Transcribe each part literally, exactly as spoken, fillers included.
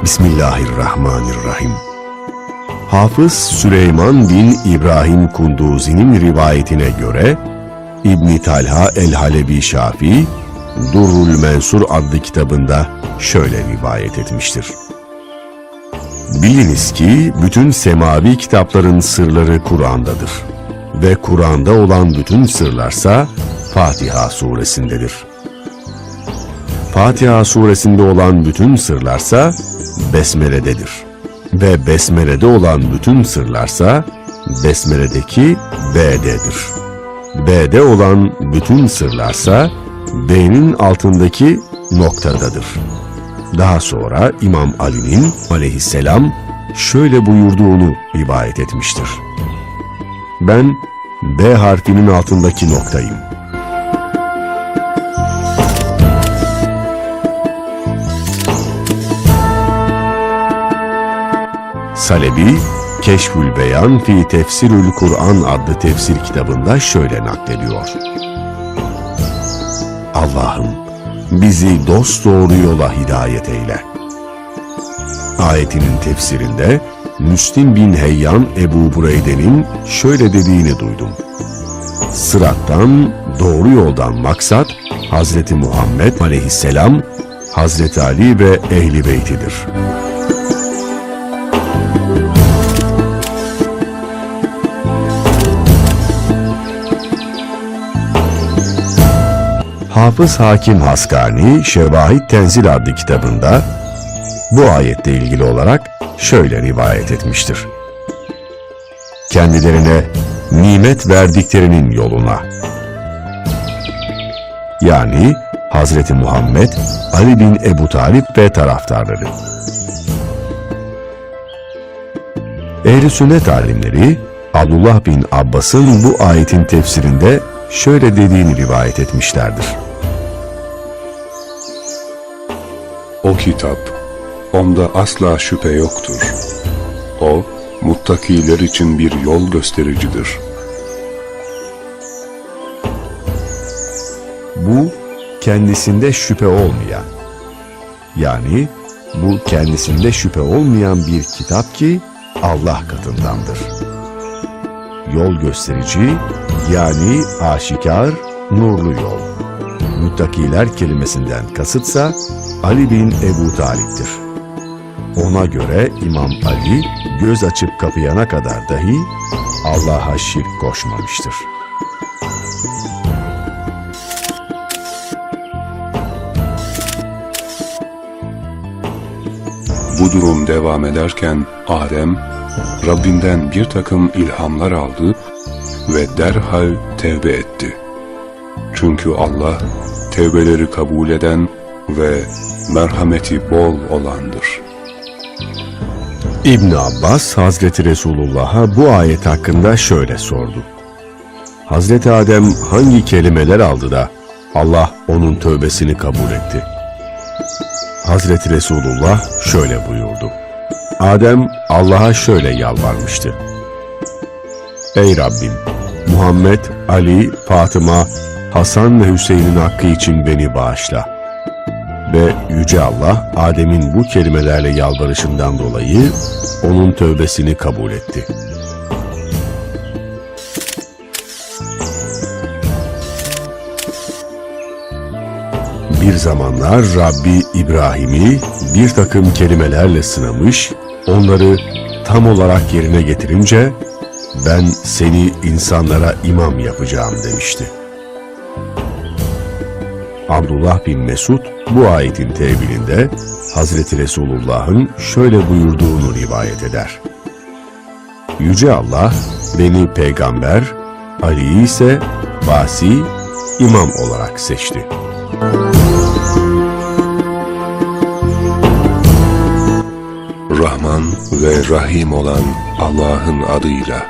Bismillahirrahmanirrahim. Hafız Süleyman bin İbrahim Kunduzi'nin rivayetine göre İbn Talha el-Halebi Şafii, Durrul Mensur adlı kitabında şöyle rivayet etmiştir. Biliniz ki bütün semavi kitapların sırları Kur'an'dadır ve Kur'an'da olan bütün sırlarsa Fatiha suresindedir. Fatiha suresinde olan bütün sırlarsa Besmele'dedir ve Besmele'de olan bütün sırlarsa Besmele'deki B'dedir. B'de olan bütün sırlarsa B'nin altındaki noktadadır. Daha sonra İmam Ali'nin aleyhisselam şöyle buyurduğunu rivayet etmiştir. Ben B harfinin altındaki noktayım. Salebi, Keşfül Beyan fi Tefsirül Kur'an adlı tefsir kitabında şöyle naklediyor. Allah'ım bizi dosdoğru yola hidayet eyle. Ayetinin tefsirinde Müslim bin Heyyan Ebu Bureyde'nin şöyle dediğini duydum. Sırattan, doğru yoldan maksat Hazreti Muhammed aleyhisselam, Hazreti Ali ve Ehl-i Beytidir. Hafız Hakim Haskani, Şevahid Tenzil adlı kitabında bu ayetle ilgili olarak şöyle rivayet etmiştir. Kendilerine nimet verdiklerinin yoluna, yani Hazreti Muhammed, Ali bin Ebu Talip ve taraftarları. Ehl-i sünnet alimleri, Abdullah bin Abbas'ın bu ayetin tefsirinde şöyle dediğini rivayet etmişlerdir. O kitap, onda asla şüphe yoktur. O, muttakiler için bir yol göstericidir. Bu, kendisinde şüphe olmayan, yani bu kendisinde şüphe olmayan bir kitap ki Allah katındandır. Yol gösterici, yani aşikar, nurlu yol. Muttakiler kelimesinden kasıtsa Ali bin Ebu Talip'tir. Ona göre İmam Ali göz açıp kapayana kadar dahi Allah'a şirk koşmamıştır. Bu durum devam ederken Adem, Rabbinden bir takım ilhamlar aldı ve derhal tevbe etti. Çünkü Allah, tevbeleri kabul eden ve merhameti bol olandır. İbn Abbas, Hazreti Resulullah'a bu ayet hakkında şöyle sordu. Hazreti Adem hangi kelimeler aldı da Allah onun tövbesini kabul etti? Hazreti Resulullah şöyle buyurdu. Adem Allah'a şöyle yalvarmıştı. Ey Rabbim! Muhammed, Ali, Fatıma, Hasan ve Hüseyin'in hakkı için beni bağışla. Ve Yüce Allah, Adem'in bu kelimelerle yalvarışından dolayı onun tövbesini kabul etti. Bir zamanlar Rabbi İbrahim'i bir takım kelimelerle sınamış, onları tam olarak yerine getirince, ben seni insanlara imam yapacağım demişti. Abdullah bin Mesud bu ayetin tevilinde Hazreti Resulullah'ın şöyle buyurduğunu rivayet eder. Yüce Allah beni peygamber, Ali'yi ise vasi, imam olarak seçti. Rahman ve Rahim olan Allah'ın adıyla.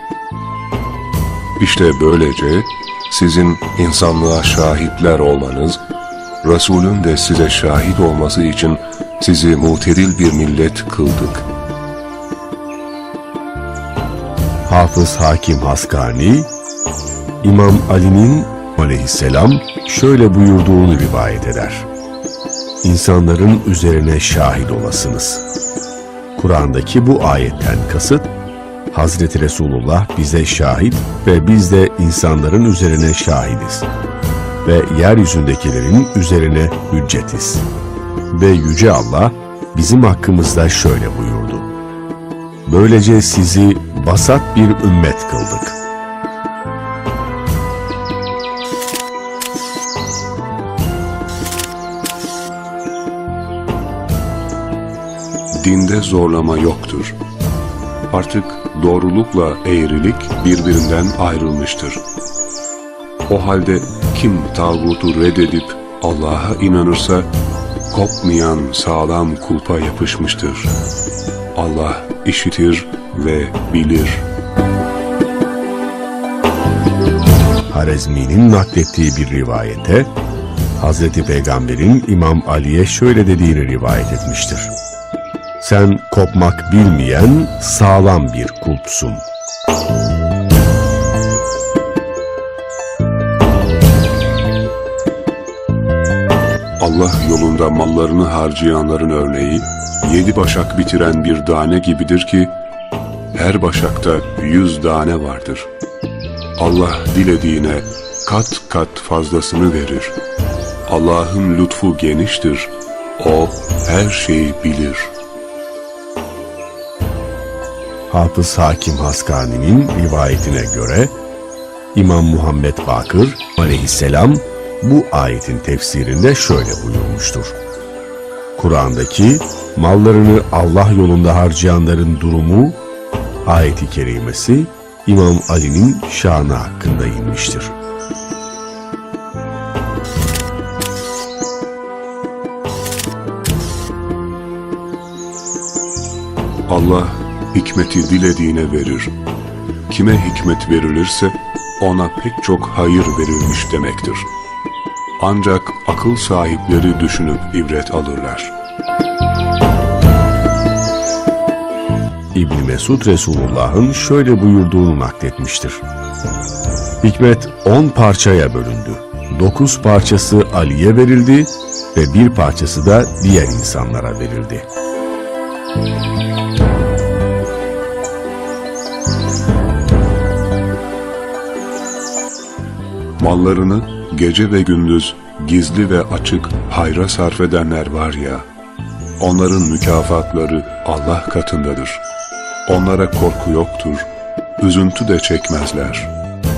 İşte böylece sizin insanlığa şahitler olmanız, Resulün de size şahit olması için sizi mutedil bir millet kıldık. Hafız Hakim Haskani, İmam Ali'nin aleyhisselam şöyle buyurduğunu rivayet eder. insanların üzerine şahit olasınız. Kur'an'daki bu ayetten kasıt, Hazreti Resulullah bize şahit ve biz de insanların üzerine şahidiz. Ve yeryüzündekilerin üzerine hüccetiz. Ve Yüce Allah bizim hakkımızda şöyle buyurdu: böylece sizi vasat bir ümmet kıldık. Dinde zorlama yoktur. Artık doğrulukla eğrilik birbirinden ayrılmıştır. O halde kim tağutu reddedip Allah'a inanırsa, kopmayan sağlam kulpa yapışmıştır. Allah işitir ve bilir. Harezmi'nin naklettiği bir rivayete, Hazreti Peygamber'in İmam Ali'ye şöyle dediğini rivayet etmiştir: sen kopmak bilmeyen sağlam bir kulpsun. Allah yolunda mallarını harcayanların örneği, yedi başak bitiren bir tane gibidir ki, her başakta yüz tane vardır. Allah dilediğine kat kat fazlasını verir. Allah'ın lütfu geniştir. O her şeyi bilir. Hafız Hakim Haskani'nin rivayetine göre, İmam Muhammed Bakır aleyhisselam bu ayetin tefsirinde şöyle buyurmuştur: Kur'an'daki mallarını Allah yolunda harcayanların durumu, ayet-i kerimesi İmam Ali'nin şanı hakkında inmiştir. Allah hikmeti dilediğine verir. Kime hikmet verilirse ona pek çok hayır verilmiş demektir. Ancak akıl sahipleri düşünüp ibret alırlar. İbn Mesud Resulullah'ın şöyle buyurduğunu nakletmiştir: hikmet on parçaya bölündü. Dokuz parçası Ali'ye verildi ve bir parçası da diğer insanlara verildi. Mallarını gece ve gündüz gizli ve açık hayra sarf edenler var ya, onların mükafatları Allah katındadır. Onlara korku yoktur, üzüntü de çekmezler.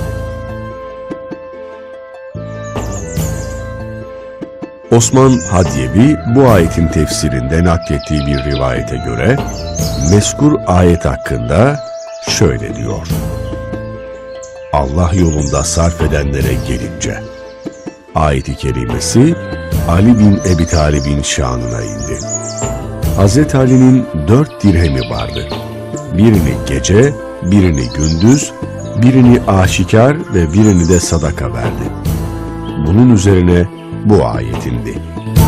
Osman Hadyebi bu ayetin tefsirinde naklettiği bir rivayete göre mezkur ayet hakkında şöyle diyor: Allah yolunda sarf edenlere gelince, ayet-i kerimesi Ali bin Ebi Talib'in şanına indi. Hazreti Ali'nin dört dirhemi vardı. Birini gece, birini gündüz, birini aşikar ve birini de sadaka verdi. Bunun üzerine bu ayet indi.